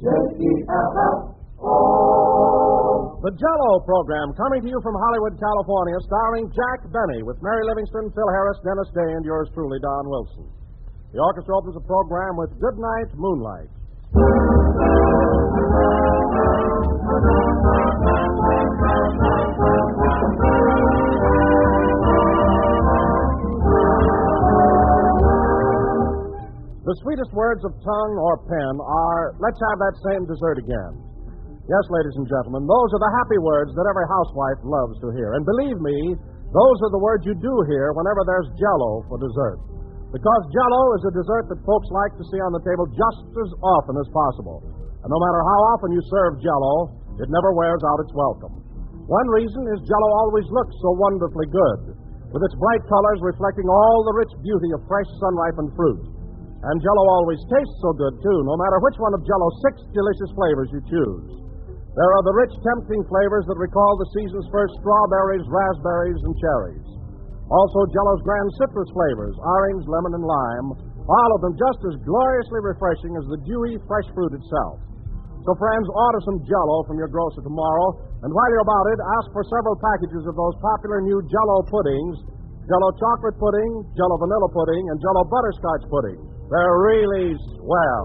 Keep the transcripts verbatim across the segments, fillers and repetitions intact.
J E L L O. The Jell-O program, coming to you from Hollywood, California, starring Jack Benny, with Mary Livingston, Phil Harris, Dennis Day, and yours truly, Don Wilson. The orchestra opens the program with Goodnight Moonlight. The sweetest words of tongue or pen are, let's have that same dessert again. Yes, ladies and gentlemen, those are the happy words that every housewife loves to hear. And believe me, those are the words you do hear whenever there's Jell-O for dessert. Because Jell-O is a dessert that folks like to see on the table just as often as possible. And no matter how often you serve Jell-O, it never wears out its welcome. One reason is Jell-O always looks so wonderfully good, with its bright colors reflecting all the rich beauty of fresh, sun-ripened fruit. And Jell-O always tastes so good, too, no matter which one of Jell-O's six delicious flavors you choose. There are the rich, tempting flavors that recall the season's first strawberries, raspberries, and cherries. Also, Jell-O's grand citrus flavors, orange, lemon, and lime, all of them just as gloriously refreshing as the dewy, fresh fruit itself. So, friends, order some Jell-O from your grocer tomorrow, and while you're about it, ask for several packages of those popular new Jell-O puddings, Jell-O chocolate pudding, Jell-O vanilla pudding, and Jell-O butterscotch pudding. They're really swell.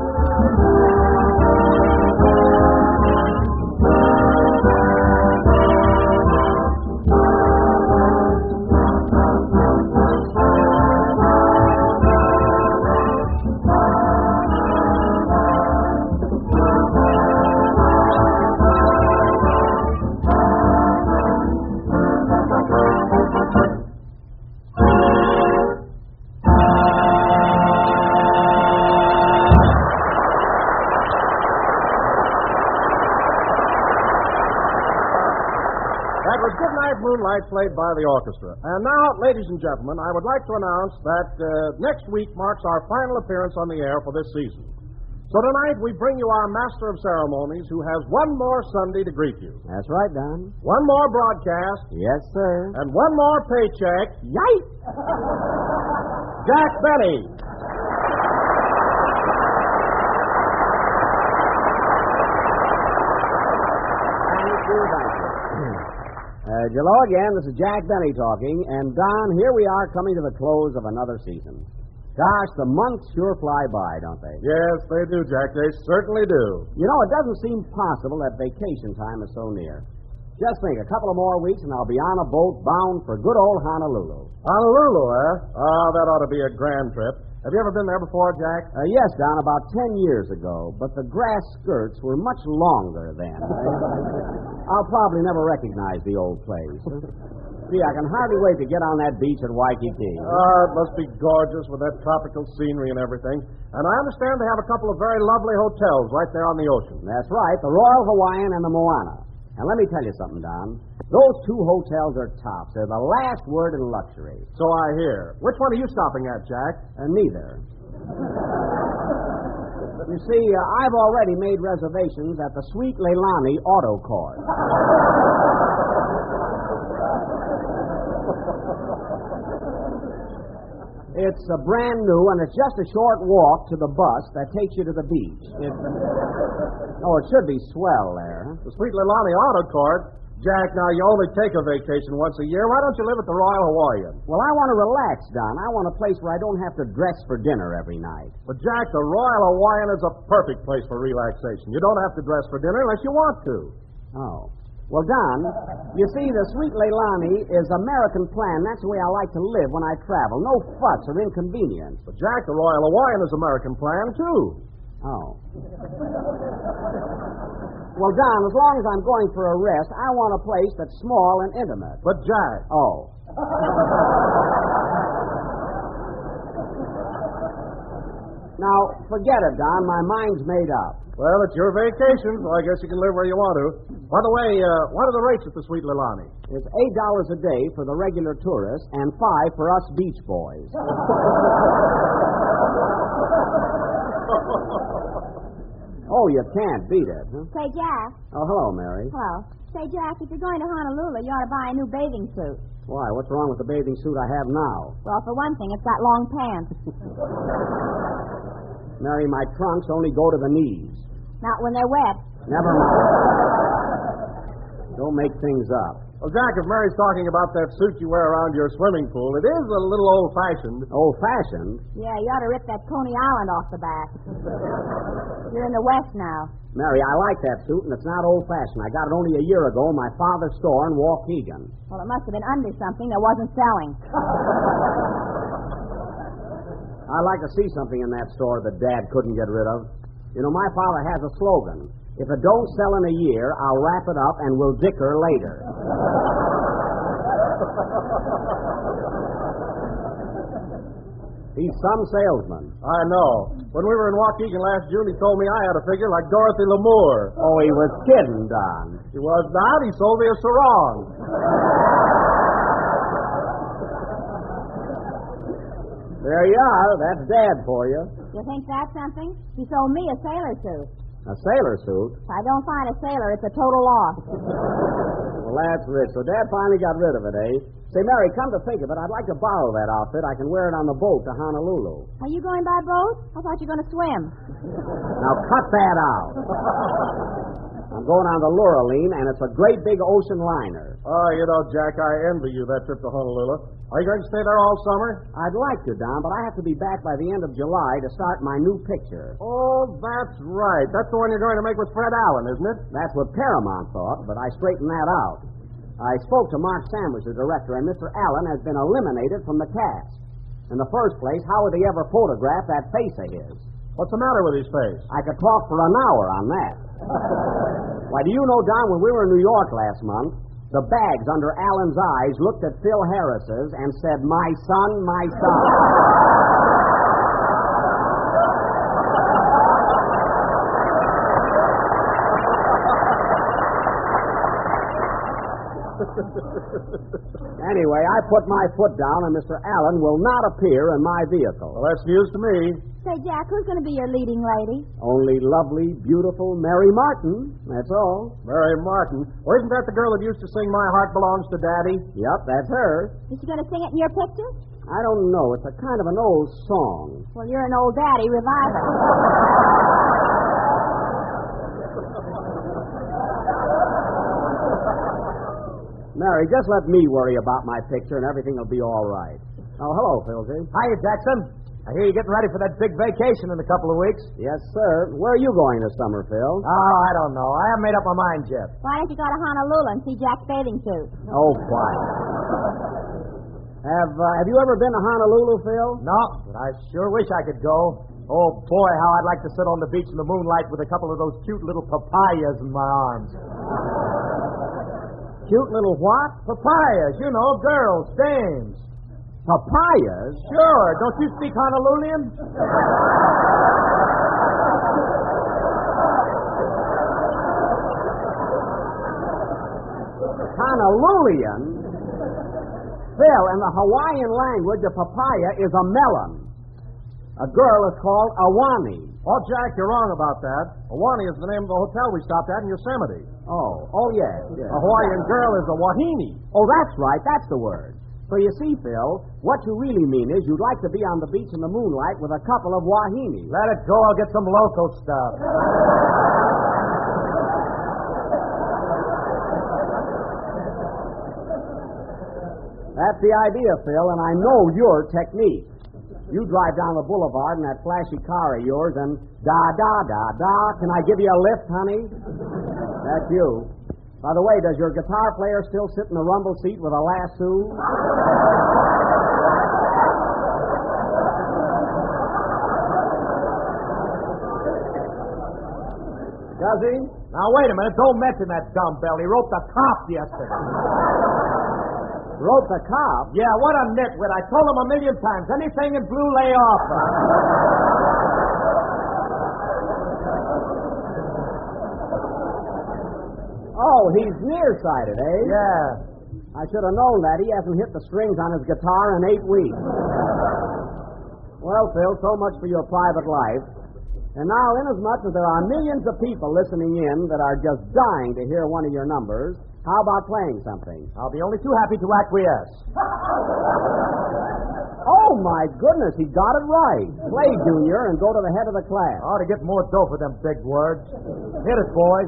Moonlight, played by the orchestra. And now, ladies and gentlemen, I would like to announce that uh, next week marks our final appearance on the air for this season. So tonight we bring you our Master of Ceremonies, who has one more Sunday to greet you. That's right, Don. One more broadcast. Yes, sir. And one more paycheck. Yikes! Jack Benny. Uh, hello again, this is Jack Benny talking, and Don, here we are coming to the close of another season. Gosh, the months sure fly by, don't they? Yes, they do, Jack, they certainly do. You know, it doesn't seem possible that vacation time is so near. Just think, a couple of more weeks and I'll be on a boat bound for good old Honolulu. Honolulu, eh? Ah, that ought to be a grand trip. Have you ever been there before, Jack? Uh, yes, Don, about ten years ago, but the grass skirts were much longer then. I'll probably never recognize the old place. Gee, I can hardly wait to get on that beach at Waikiki. Oh, it must be gorgeous with that tropical scenery and everything. And I understand they have a couple of very lovely hotels right there on the ocean. That's right, the Royal Hawaiian and the Moana. And let me tell you something, Don. Those two hotels are tops. They're the last word in luxury. So I hear. Which one are you stopping at, Jack? Uh, neither. You see, uh, I've already made reservations at the Sweet Leilani Auto Court. It's uh, brand new, and it's just a short walk to the bus that takes you to the beach. It, oh, it should be swell there. The Sweet Leilani Auto Court? Jack, now you only take a vacation once a year. Why don't you live at the Royal Hawaiian? Well, I want to relax, Don. I want a place where I don't have to dress for dinner every night. But, Jack, the Royal Hawaiian is a perfect place for relaxation. You don't have to dress for dinner unless you want to. Oh. Well, Don, you see, the Sweet Leilani is American plan. That's the way I like to live when I travel. No fuss or inconvenience. But, Jack, the Royal Hawaiian is American plan, too. Oh. Well, Don, as long as I'm going for a rest, I want a place that's small and intimate. But, Jack... Oh. Now, forget it, Don. My mind's made up. Well, it's your vacation, so I guess you can live where you want to. By the way, uh, what are the rates at the Sweet Leilani? It's eight dollars a day for the regular tourists and five for us beach boys. Oh, you can't beat it, huh? Say, Jack. Oh, hello, Mary. Hello. Say, Jack, if you're going to Honolulu, you ought to buy a new bathing suit. Why? What's wrong with the bathing suit I have now? Well, for one thing, it's got long pants. Mary, my trunks only go to the knees. Not when they're wet. Never mind. Don't make things up. Well, Jack, if Mary's talking about that suit you wear around your swimming pool, it is a little old-fashioned. Old-fashioned? Yeah, you ought to rip that Coney Island off the back. You're in the West now. Mary, I like that suit, and it's not old-fashioned. I got it only a year ago in my father's store in Waukegan. Well, it must have been under something that wasn't selling. I'd like to see something in that store that Dad couldn't get rid of. You know, my father has a slogan. If it don't sell in a year, I'll wrap it up and we'll dicker later. He's some salesman. I know. When we were in Waukegan last June, he told me I had a figure like Dorothy Lamour. Oh, he was kidding, Don. He was not. He sold me a sarong. There you are. That's Dad for you. You think that's something? He sold me a sailor suit. A sailor suit? If I don't find a sailor, it's a total loss. Well, that's rich. So Dad finally got rid of it, eh? Say, Mary, come to think of it, I'd like to borrow that outfit. I can wear it on the boat to Honolulu. Are you going by boat? I thought you were going to swim. Now, cut that out. I'm going on the Lurleen, and it's a great big ocean liner. Oh, you know, Jack, I envy you that trip to Honolulu. Are you going to stay there all summer? I'd like to, Don, but I have to be back by the end of July to start my new picture. Oh, that's right. That's the one you're going to make with Fred Allen, isn't it? That's what Paramount thought, but I straightened that out. I spoke to Mark Sanders, the director, and Mister Allen has been eliminated from the cast. In the first place, how would he ever photograph that face of his? What's the matter with his face? I could talk for an hour on that. Why, do you know, Don, when we were in New York last month, the bags under Allen's eyes looked at Phil Harris's and said, "My son, my son." Anyway, I put my foot down, and Mister Allen will not appear in my vehicle. Well, that's news to me. Say, Jack, who's going to be your leading lady? Only lovely, beautiful Mary Martin. That's all. Mary Martin. Well, isn't that the girl that used to sing My Heart Belongs to Daddy? Yep, that's her. Is she going to sing it in your picture? I don't know. It's a kind of an old song. Well, you're an old daddy. Revive it. Mary, just let me worry about my picture and everything will be all right. Oh, hello, Philsy. Hiya, Jackson. I hear you're getting ready for that big vacation in a couple of weeks. Yes, sir. Where are you going this summer, Phil? Oh, I don't know. I haven't made up my mind yet. Why don't you go to Honolulu and see Jack's bathing suit? Oh, quiet. Have uh, Have you ever been to Honolulu, Phil? No, but I sure wish I could go. Oh, boy, how I'd like to sit on the beach in the moonlight with a couple of those cute little papayas in my arms. Cute little what? Papayas, you know, girls, dames. Papayas? Sure. Don't you speak Honolulian? Honolulian? Phil, in the Hawaiian language, a papaya is a melon. A girl is called Awani. Oh, Jack, you're wrong about that. Awani is the name of the hotel we stopped at in Yosemite. Oh, oh, yes, yes. A Hawaiian girl is a wahine. Oh, that's right. That's the word. So you see, Phil, what you really mean is you'd like to be on the beach in the moonlight with a couple of wahinis. Let it go. I'll get some local stuff. That's the idea, Phil, and I know your technique. You drive down the boulevard in that flashy car of yours and da, da, da, da. Can I give you a lift, honey? That's you. By the way, does your guitar player still sit in the rumble seat with a lasso? Does he? Now, wait a minute. Don't mention that dumbbell. He wrote the cop yesterday. Wrote the cop? Yeah, what a nitwit. I told him a million times. Anything in blue, lay off. Oh, he's nearsighted, eh? Yeah. I should have known that. He hasn't hit the strings on his guitar in eight weeks. Well, Phil, so much for your private life. And now, inasmuch as there are millions of people listening in that are just dying to hear one of your numbers, how about playing something? I'll be only too happy to acquiesce. Oh, my goodness, he got it right. Play, Junior, and go to the head of the class. I ought to get more dough for them big words. Hit it, boys.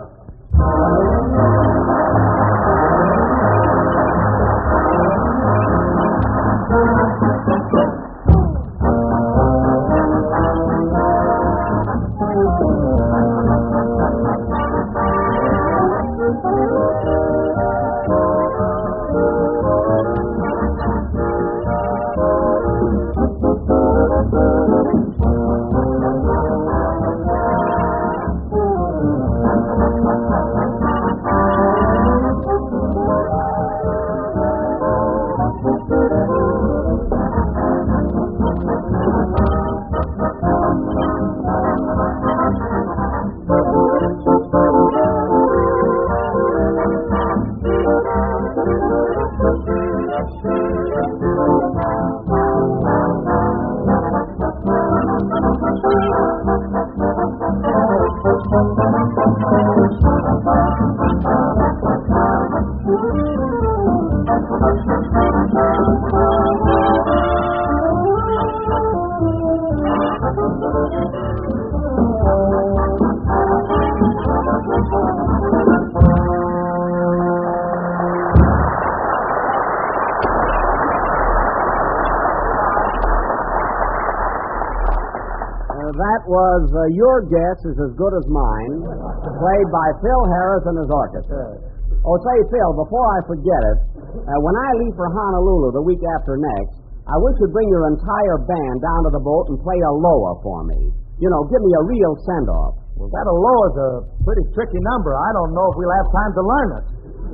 That was uh, Your Guess is as Good as Mine, played by Phil Harris and his orchestra. Oh, say, Phil, before I forget it, uh, when I leave for Honolulu the week after next, I wish you'd bring your entire band down to the boat and play a loa for me. You know, give me a real send-off. Well, that aloha's a pretty tricky number. I don't know if we'll have time to learn it.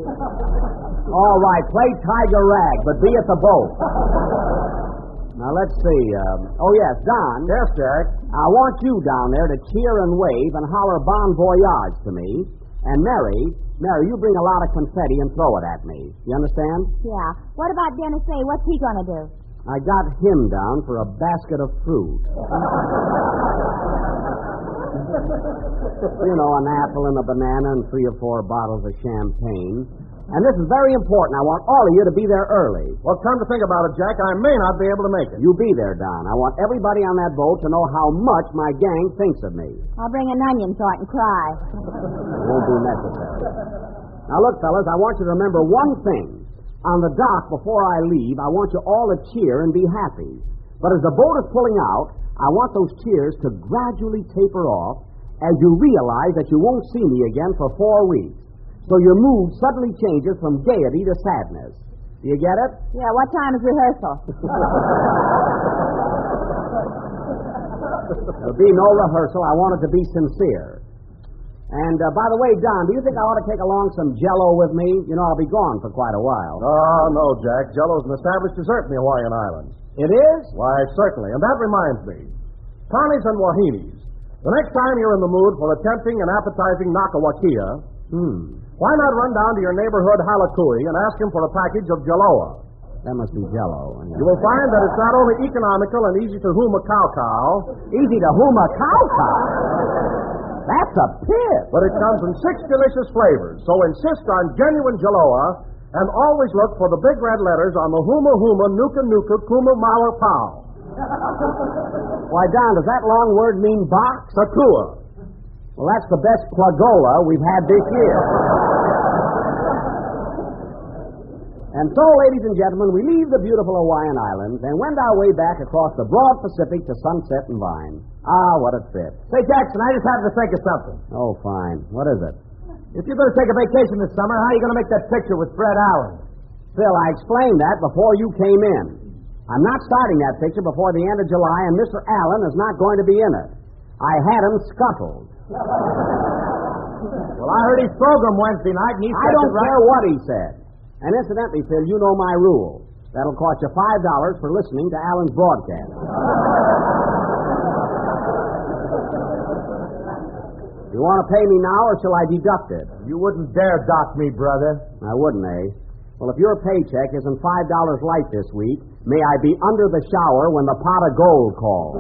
All right, play Tiger Rag, but be at the boat. Now, let's see. Um, oh, yes, Don. Yes, Jack. I want you down there to cheer and wave and holler Bon Voyage to me. And Mary, Mary, you bring a lot of confetti and throw it at me. You understand? Yeah. What about Dennis A? What's he going to do? I got him down for a basket of fruit. You know, an apple and a banana and three or four bottles of champagne. And this is very important. I want all of you to be there early. Well, come to think about it, Jack, I may not be able to make it. You be there, Don. I want everybody on that boat to know how much my gang thinks of me. I'll bring an onion so I can cry. It won't be necessary. Now, look, fellas, I want you to remember one thing. On the dock, before I leave, I want you all to cheer and be happy. But as the boat is pulling out, I want those cheers to gradually taper off as you realize that you won't see me again for four weeks. So your mood suddenly changes from gaiety to sadness. Do you get it? Yeah, what time is rehearsal? There'll be no rehearsal. I want it to be sincere. And, uh, by the way, Don, do you think I ought to take along some Jell-O with me? You know, I'll be gone for quite a while. Oh, no, Jack. Jell-O's an established dessert in the Hawaiian Islands. It is? Why, certainly. And that reminds me. Connie's and Wahine's. The next time you're in the mood for a tempting and appetizing nakawakia, Hmm. why not run down to your neighborhood halakui and ask him for a package of Jell-O? That must be Jell-O. You will find that it's not only economical and easy to whom a cow-cow, Easy to whom a cow-cow. That's a pit. but it comes in six delicious flavors. So insist on genuine Jell-O and always look for the big red letters on the Huma Huma Nuka Nuka Kuma Mawa Pow. Why, Don, does that long word mean box? Sakua. Well, that's the best plagola we've had this year. And so, ladies and gentlemen, we leave the beautiful Hawaiian Islands and wend our way back across the broad Pacific to Sunset and Vine. Ah, what a trip. Say, Jackson, I just happened to think of something. Oh, fine. What is it? If you're going to take a vacation this summer, how are you going to make that picture with Fred Allen? Phil, I explained that before you came in. I'm not starting that picture before the end of July, and Mister Allen is not going to be in it. I had him scuttled. Well, I heard his program Wednesday night, and he said I don't that right- care what he said. And incidentally, Phil, you know my rule. That'll cost you five dollars for listening to Allen's broadcast. You want to pay me now, or shall I deduct it? You wouldn't dare dock me, brother. I wouldn't, eh? Well, if your paycheck isn't five dollars light this week, may I be under the shower when the pot of gold calls.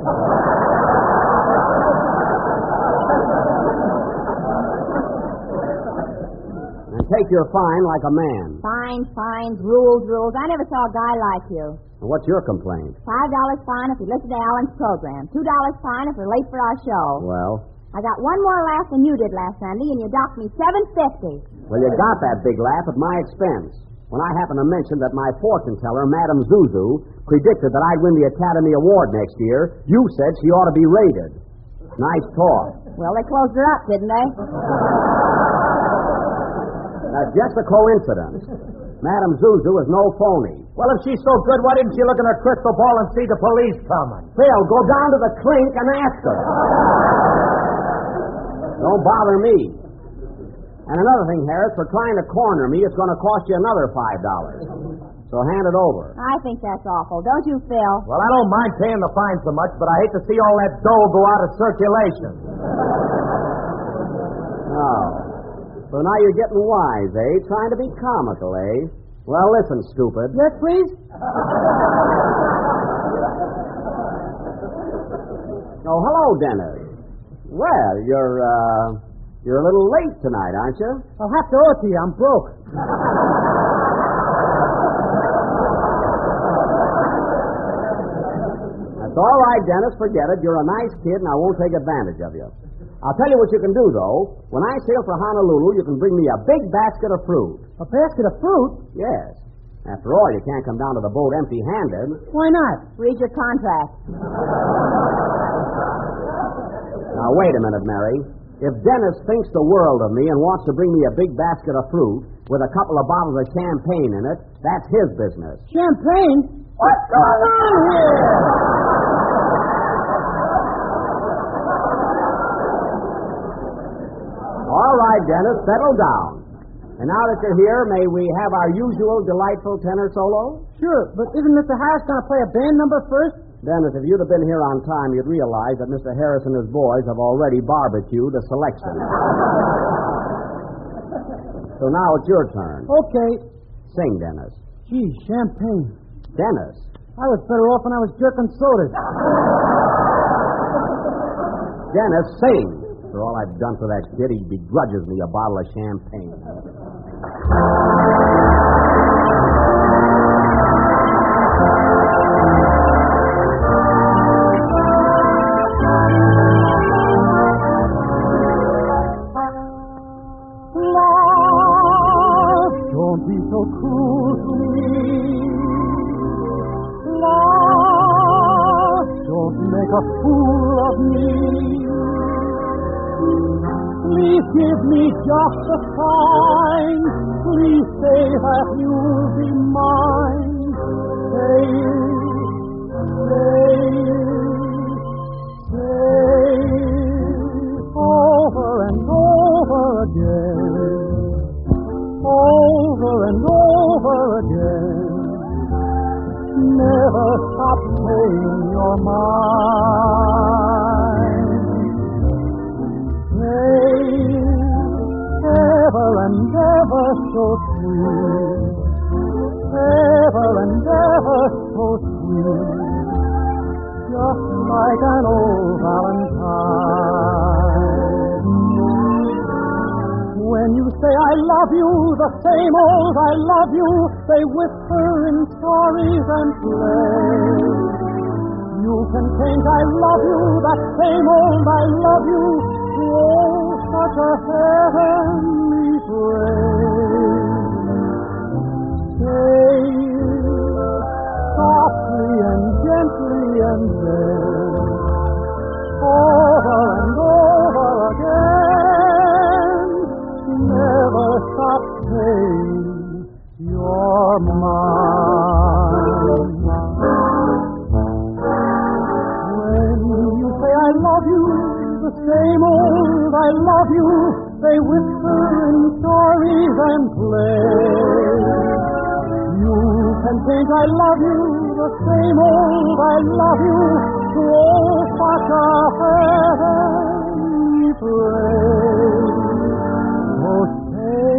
And take your fine like a man. Fines, fines, rules, rules. I never saw a guy like you. And what's your complaint? Five dollars fine if you listen to Alan's program. Two dollars fine if you're late for our show. Well? I got one more laugh than you did last Sunday, and you docked me seven fifty. Well, you got that big laugh at my expense. When I happened to mention that my fortune teller, Madame Zuzu, predicted that I'd win the Academy Award next year, you said she ought to be rated. Nice talk. Well, they closed her up, didn't they? That's just a coincidence. Madame Zuzu is no phony. Well, if she's so good, why didn't she look in her crystal ball and see the police coming? Phil, go down to the clink and ask her. Don't bother me. And another thing, Harris, for trying to corner me, it's going to cost you another five dollars. So hand it over. I think that's awful. Don't you, Phil? Well, I don't mind paying the fine so much, but I hate to see all that dough go out of circulation. Oh. So now you're getting wise, eh? Trying to be comical, eh? Well, listen, stupid. Yes, please? Oh, hello, Dennis. Well, you're, uh, you're a little late tonight, aren't you? I'll have to owe it to you. I'm broke. That's all right, Dennis. Forget it. You're a nice kid, and I won't take advantage of you. I'll tell you what you can do, though. When I sail for Honolulu, you can bring me a big basket of fruit. A basket of fruit? Yes. After all, you can't come down to the boat empty-handed. Why not? Read your contract. Now, wait a minute, Mary. If Dennis thinks the world of me and wants to bring me a big basket of fruit with a couple of bottles of champagne in it, that's his business. Champagne? What's going on here? All right, Dennis, settle down. And now that you're here, may we have our usual delightful tenor solo? Sure, but isn't Mister Harris going to play a band number first? Dennis, if you'd have been here on time, you'd realize that Mister Harris and his boys have already barbecued a selection. So now it's your turn. Okay. Sing, Dennis. Gee, champagne. Dennis. I was better off when I was jerking sodas. Dennis, sing. For all I've done for that kid, he begrudges me a bottle of champagne. Love, don't be so cruel to me. Love, don't make a fool of me. Please give me just a sign. Please say that you'll be mine. Say it, say it, say it over and over again. Over and over again. Never stop saying you're mine. Ever and ever so sweet, ever and ever so sweet, just like an old Valentine. When you say I love you, the same old I love you, they whisper in stories and play. You can change I love you, that same old I love you, oh, such a heavenly phrase. Say it softly and gently and then over and over again. Never stop saying you're mine. When you say I love you, the same old I love you, they whisper in stories and play. You can think I love you, the same old I love you, to oh, such a heavenly praise. Oh, say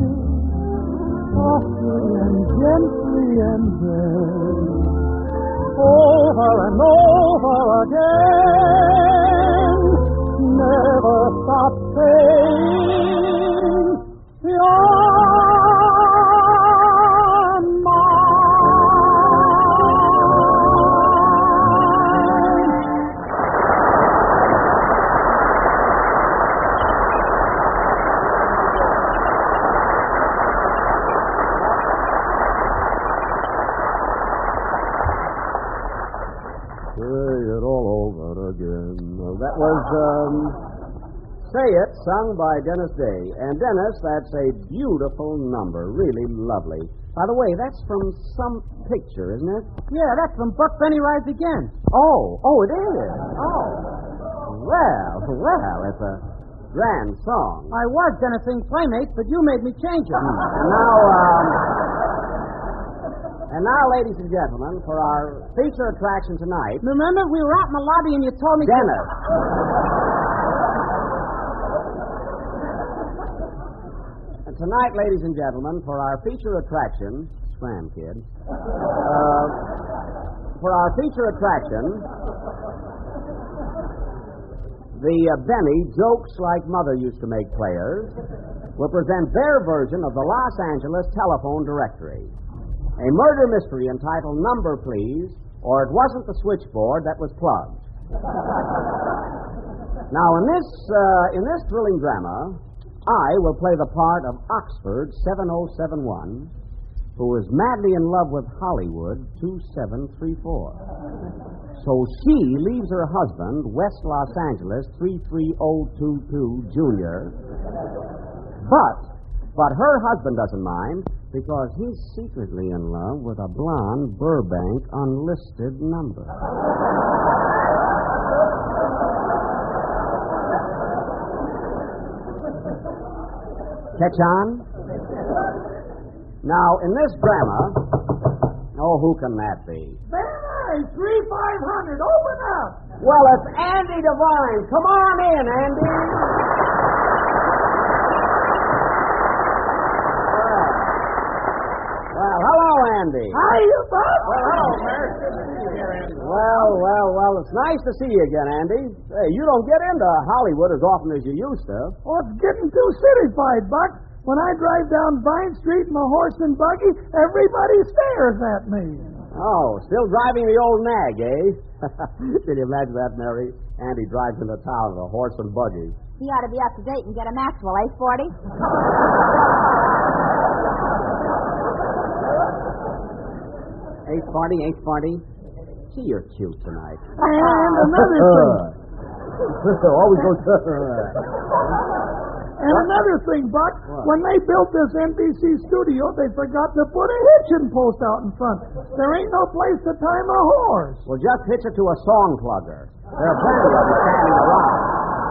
softly and gently and then over and over again. Never stop saying you're um, Say It, sung by Dennis Day. And Dennis, that's a beautiful number. Really lovely. By the way, that's from some picture, isn't it? Yeah, that's from Buck Benny Rides Again. Oh, oh, it is. Oh. Well, well, it's a grand song. I was gonna sing Playmates, but you made me change it. And now, um, and now, ladies and gentlemen, for our feature attraction tonight. Remember, we were out in the lobby and you told me... Dennis. And tonight, ladies and gentlemen, for our feature attraction... Scram, kid. Uh, for our feature attraction... The uh, Benny Jokes Like Mother Used to Make players will present their version of the Los Angeles telephone directory. A murder mystery entitled Number Please, or It Wasn't the Switchboard That Was Plugged. Now, in this, uh, in this thrilling drama, I will play the part of Oxford seven oh seven one, who is madly in love with Hollywood two seven three four. So she leaves her husband, West Los Angeles three three oh two two Junior But, but her husband doesn't mind because he's secretly in love with a blonde Burbank unlisted number. Catch on? Now, in this drama, oh, who can that be? Hey, three five hundred, open up! Well, it's Andy Devine. Come on in, Andy. Well, hello, Andy. How you, Buck? Well, hello, Mayor. Good to see you here, Andy. Well, well, well, it's nice to see you again, Andy. Hey, you don't get into Hollywood as often as you used to. Oh, it's getting too cityfied, Buck. When I drive down Vine Street in my horse and buggy, everybody stares at me. Oh, still driving the old nag, eh? Can you imagine that, Mary? Andy drives into town with a horse and buggy. He ought to be up to date and get a Maxwell, eh, Sporty? Hey, Sparty, hey, Sparty. Gee, you're cute tonight. And another thing. Always goes... And another thing, Buck, What? when they built this N B C studio, they forgot to put a hitching post out in front. There ain't no place to tie my horse. Well, just hitch it to a song plugger. There are plenty of them standing around.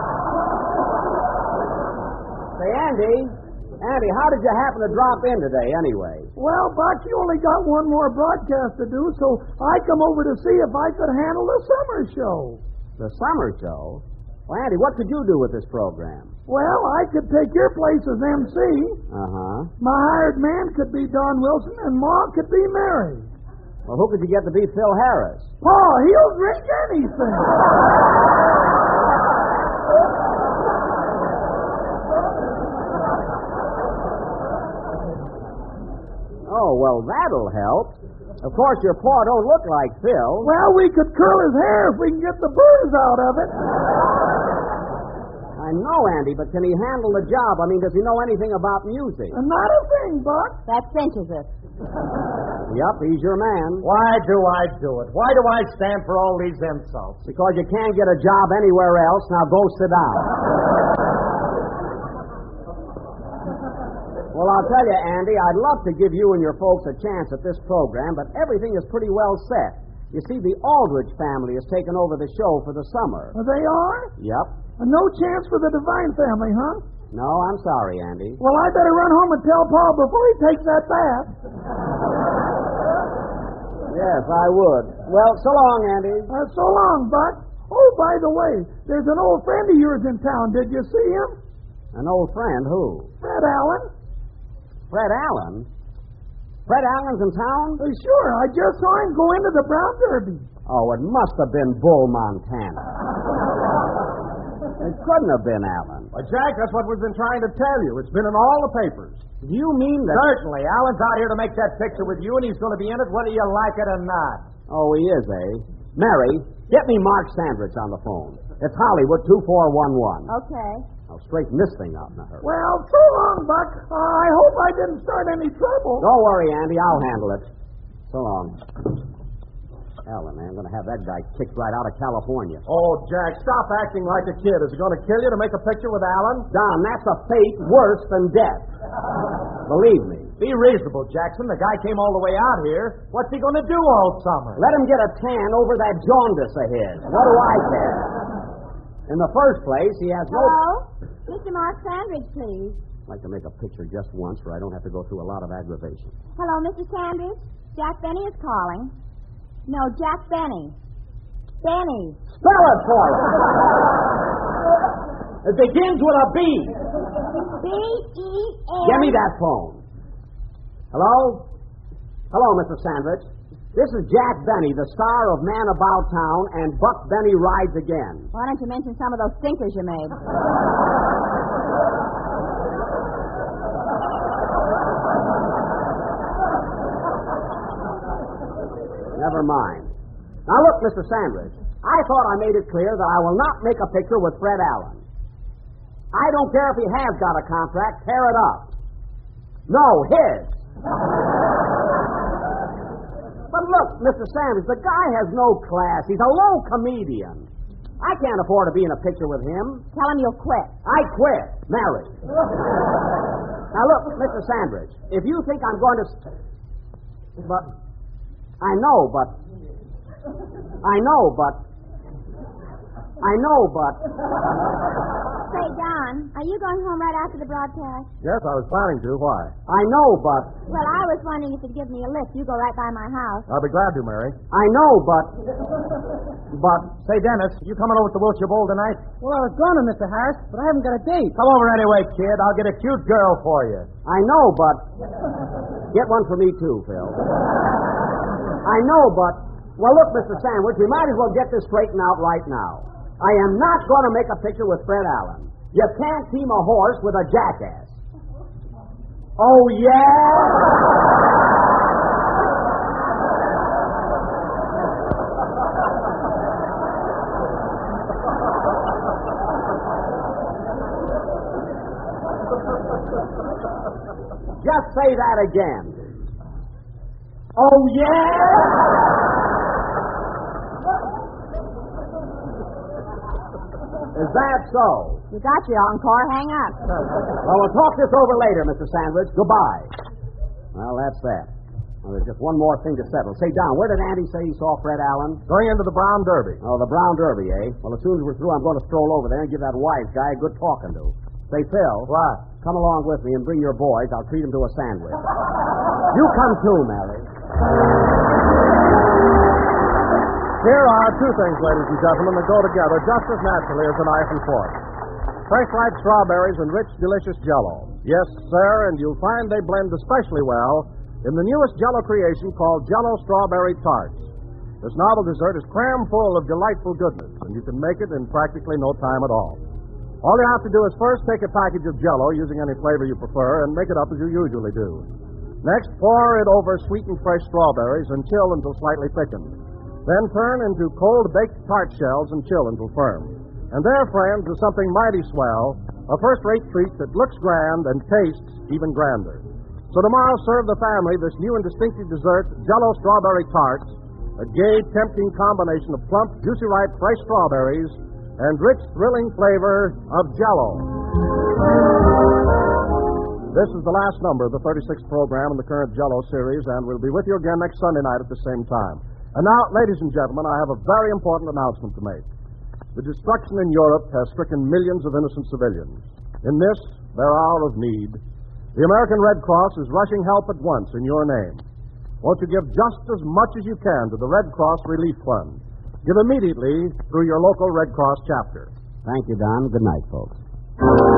Say, Andy, Andy, how did you happen to drop in today, anyway? Well, Buck, you only got one more broadcast to do, so I come over to see if I could handle the summer show. The summer show? Well, Andy, what could you do with this program? Well, I could take your place as M C. Uh-huh. My hired man could be Don Wilson, and Ma could be Mary. Well, who could you get to be Phil Harris? Paul, he'll drink anything. Oh, well, that'll help. Of course, your paw don't look like Phil. Well, we could curl his hair if we can get the burrs out of it. I know, Andy, but can he handle the job? I mean, does he know anything about music? And not a thing, Buck. That cinches it. Yep, he's your man. Why do I do it? Why do I stand for all these insults? Because you can't get a job anywhere else. Now go sit down. Well, I'll tell you, Andy, I'd love to give you and your folks a chance at this program, but everything is pretty well set. You see, the Aldrich family has taken over the show for the summer. Oh, they are? Yep. And no chance for the Devine family, huh? No, I'm sorry, Andy. Well, I better run home and tell Paul before he takes that bath. Yes, I would. Well, so long, Andy. Uh, so long, Buck. Oh, by the way, there's an old friend of yours in town. Did you see him? An old friend, who? Fred Allen. Fred Allen? Fred Allen's in town? Uh, sure, I just saw him go into the Brown Derby. Oh, it must have been Bull Montana. It couldn't have been Allen. Well, Jack, that's what we've been trying to tell you. It's been in all the papers. Do you mean that... Certainly. Allen's out here to make that picture with you, and he's going to be in it whether you like it or not. Oh, he is, eh? Mary, get me Mark Sandrich on the phone. It's Hollywood two four one one. Okay. I'll straighten this thing out in a hurry. Well, so long, Buck. Uh, I hope I didn't start any trouble. Don't worry, Andy. I'll handle it. So long. Alan, man, I'm going to have that guy kicked right out of California. Oh, Jack, stop acting like a kid. Is it going to kill you to make a picture with Alan? Don, that's a fate worse than death. Believe me. Be reasonable, Jackson. The guy came all the way out here. What's he going to do all summer? Let him get a tan over that jaundice of his. What do I care? In the first place, he has no... Hello? Mister Mark Sandridge, please. I'd like to make a picture just once where I don't have to go through a lot of aggravation. Hello, Mister Sandridge? Jack Benny is calling. No, Jack Benny. Benny. Spell it for him! It begins with a B. B E N. Give me that phone. Hello? Hello, Mister Sandwich. This is Jack Benny, the star of Man About Town and Buck Benny Rides Again. Why don't you mention some of those stinkers you made? Never mind. Now, look, Mister Sandridge, I thought I made it clear that I will not make a picture with Fred Allen. I don't care if he has got a contract, tear it up. No, his. But look, Mister Sandridge, the guy has no class. He's a low comedian. I can't afford to be in a picture with him. Tell him you'll quit. I quit. Married. Now, look, Mister Sandridge, if you think I'm going to... But... I know, but... I know, but... I know, but... Say, Don, are you going home right after the broadcast? Yes, I was planning to. Why? I know, but... Well, I was wondering if you'd give me a lift. You go right by my house. I'll be glad to, Mary. I know, but... But... Say, Dennis, you coming over to Wilshire Bowl tonight? Well, I was going to, Mister Harris, but I haven't got a date. Come over anyway, kid. I'll get a cute girl for you. I know, but... Get one for me, too, Phil. I know, but... Well, look, Mister Sandwich, we might as well get this straightened out right now. I am not going to make a picture with Fred Allen. You can't team a horse with a jackass. Oh, yeah? Just say that again. Oh, yeah? Is that so? You got your encore. Hang up. Well, we'll talk this over later, Mister Sandwich. Goodbye. Well, that's that. Well, there's just one more thing to settle. Say, Don, where did Andy say he saw Fred Allen? Going into the Brown Derby. Oh, the Brown Derby, eh? Well, as soon as we're through, I'm going to stroll over there and give that wise guy a good talking to. Say, Phil. What? Come along with me and bring your boys. I'll treat them to a sandwich. You come too, Mary. Here are two things, ladies and gentlemen, that go together just as naturally as a knife and fork. Fresh ripe strawberries and rich, delicious Jell-O. Yes, sir, and you'll find they blend especially well in the newest Jell-O creation called Jell-O Strawberry Tarts. This novel dessert is cram full of delightful goodness, and you can make it in practically no time at all. All you have to do is first take a package of Jell-O, using any flavor you prefer, and make it up as you usually do. Next, pour it over sweetened fresh strawberries and chill until slightly thickened. Then turn into cold baked tart shells and chill until firm. And there, friends, is something mighty swell, a first-rate treat that looks grand and tastes even grander. So tomorrow, serve the family this new and distinctive dessert, Jell-O Strawberry Tarts, a gay, tempting combination of plump, juicy, ripe, fresh strawberries and rich, thrilling flavor of Jell-O. This is the last number of the thirty-sixth program in the current Jell-O series, and we'll be with you again next Sunday night at the same time. And now, ladies and gentlemen, I have a very important announcement to make. The destruction in Europe has stricken millions of innocent civilians. In this, their hour of need, the American Red Cross is rushing help at once in your name. Won't you give just as much as you can to the Red Cross Relief Fund? Give immediately through your local Red Cross chapter. Thank you, Don. Good night, folks.